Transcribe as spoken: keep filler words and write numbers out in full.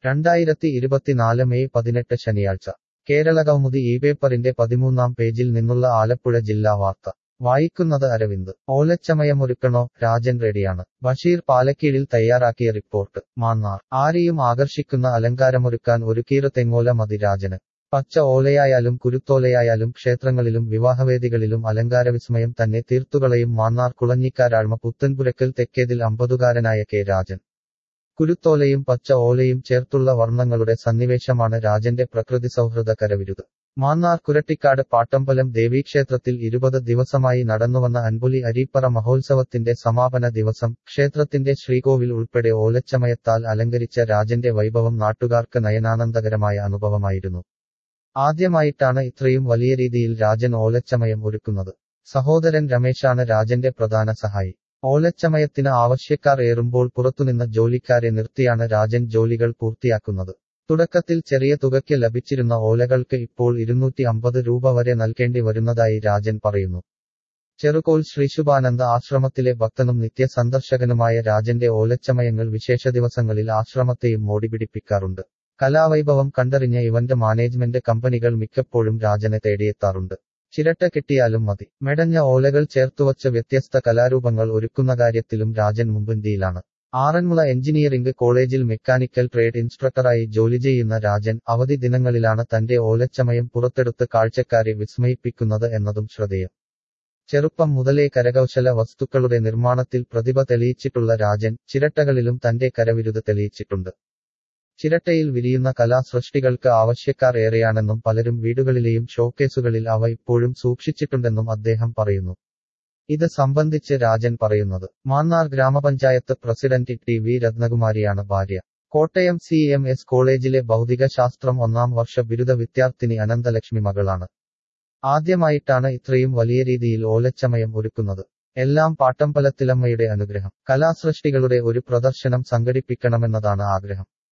രണ്ടായിരത്തി ഇരുപത്തിനാല് മെയ് പതിനെട്ട് ശനിയാഴ്ച കേരളകൗമുദി ഈ പേപ്പറിന്റെ പതിമൂന്നാം പേജിൽ നിന്നുള്ള ആലപ്പുഴ ജില്ലാ വാർത്ത വായിക്കുന്നത് അരവിന്ദ്. ഓലച്ചമയമൊരുക്കണോ? രാജൻ റെഡിയാണ്. ബഷീർ പാലക്കീഴിൽ തയ്യാറാക്കിയ റിപ്പോർട്ട്. മാന്നാർ. ആരെയും ആകർഷിക്കുന്ന അലങ്കാരമൊരുക്കാൻ ഒരുക്കീറ തെങ്ങോല മതി രാജന്. പച്ച ഓലയായാലും കുരുത്തോലയായാലും ക്ഷേത്രങ്ങളിലും വിവാഹവേദികളിലും അലങ്കാരവിസ്മയം തന്നെ തീർത്തുകളയും മാന്നാർ കുളഞ്ഞിക്കാരാഴ്മ പുത്തൻപുരക്കൽ തെക്കേതിൽ അമ്പതുകാരനായ കെ രാജൻ. കുരുത്തോലയും പച്ച ഓലയും ചേർത്തുള്ള വർണ്ണങ്ങളുടെ സന്നിവേശമാണ് രാജന്റെ പ്രകൃതി സൗഹൃദ കരവിരുത്. മാന്നാർ കുരട്ടിക്കാട് പാട്ടമ്പലം ദേവീക്ഷേത്രത്തിൽ ഇരുപത് ദിവസമായി നടന്നുവന്ന അൻപുലി അരീപ്പറ മഹോത്സവത്തിന്റെ സമാപന ദിവസം ക്ഷേത്രത്തിന്റെ ശ്രീകോവിൽ ഉൾപ്പെടെ ഓലച്ചമയത്താൽ അലങ്കരിച്ച രാജന്റെ വൈഭവം നാട്ടുകാർക്ക് നയനാനന്ദകരമായ അനുഭവമായിരുന്നു. ആദ്യമായിട്ടാണ് ഇത്രയും വലിയ രീതിയിൽ രാജൻ ഓലച്ചമയം ഒരുക്കുന്നത്. സഹോദരൻ രമേശാണ് രാജന്റെ പ്രധാന സഹായി. ഓലച്ചമയത്തിന് ആവശ്യക്കാർ ഏറുമ്പോൾ പുറത്തുനിന്ന് ജോലിക്കാരെ നിർത്തിയാണ് രാജൻ ജോലികൾ പൂർത്തിയാക്കുന്നത്. തുടക്കത്തിൽ ചെറിയ തുകയ്ക്ക് ലഭിച്ചിരുന്ന ഓലകൾക്ക് ഇപ്പോൾ ഇരുന്നൂറ്റി അമ്പത് രൂപ വരെ നൽകേണ്ടി വരുന്നതായി രാജൻ പറയുന്നു. ചെറുകോൽ ശ്രീശുഭാനന്ദ ആശ്രമത്തിലെ ഭക്തനും നിത്യസന്ദർശകനുമായ രാജന്റെ ഓലച്ചമയങ്ങൾ വിശേഷ ദിവസങ്ങളിൽ ആശ്രമത്തെയും മോടിപിടിപ്പിക്കാറുണ്ട്. കലാവൈഭവം കണ്ടറിഞ്ഞ ഇവന്റ് മാനേജ്മെന്റ് കമ്പനികൾ മിക്കപ്പോഴും രാജനെ തേടിയെത്താറുണ്ട്. ചിരട്ട കിട്ടിയാലും മതി. മെടഞ്ഞ ഓലകൾ ചേർത്തുവച്ച വ്യത്യസ്ത കലാരൂപങ്ങൾ ഒരുക്കുന്ന കാര്യത്തിലും രാജൻ മുൻപന്തിയിലാണ്. ആറന്മുള എഞ്ചിനീയറിംഗ് കോളേജിൽ മെക്കാനിക്കൽ ട്രേഡ് ഇൻസ്ട്രക്ടറായി ജോലി ചെയ്യുന്ന രാജൻ അവധി ദിനങ്ങളിലാണ് തന്റെ ഓലച്ചമയം പുറത്തെടുത്ത് കാഴ്ചക്കാരെ വിസ്മയിപ്പിക്കുന്നത് എന്നതും ശ്രദ്ധേയം. ചെറുപ്പം മുതലേ കരകൗശല വസ്തുക്കളുടെ നിർമ്മാണത്തിൽ പ്രതിഭ തെളിയിച്ചിട്ടുള്ള രാജൻ ചിരട്ടകളിലും തന്റെ കരവിരുത് തെളിയിച്ചിട്ടുണ്ട്. ചിരട്ടയിൽ വിരിയുന്ന കലാസൃഷ്ടികൾക്ക് ആവശ്യക്കാർ ഏറെയാണെന്നും പലരും വീടുകളിലെയും ഷോക്കേസുകളിൽ അവ ഇപ്പോഴും സൂക്ഷിച്ചിട്ടുണ്ടെന്നും അദ്ദേഹം പറയുന്നു. ഇത് സംബന്ധിച്ച് രാജൻ പറയുന്നത്. മാന്നാർ ഗ്രാമപഞ്ചായത്ത് പ്രസിഡന്റ് ടി വി രത്നകുമാരിയാണ് ഭാര്യ. കോട്ടയം സി എം എസ് കോളേജിലെ ഭൗതിക ശാസ്ത്രം ഒന്നാം വർഷ ബിരുദ വിദ്യാർത്ഥിനി അനന്തലക്ഷ്മി മകളാണ്. ആദ്യമായിട്ടാണ് ഇത്രയും വലിയ രീതിയിൽ ഓലച്ചമയം ഒരുക്കുന്നത്. എല്ലാം പാട്ടമ്പലത്തിലമ്മയുടെ അനുഗ്രഹം. കലാസൃഷ്ടികളുടെ ഒരു പ്രദർശനം സംഘടിപ്പിക്കണമെന്നതാണ് ആഗ്രഹം.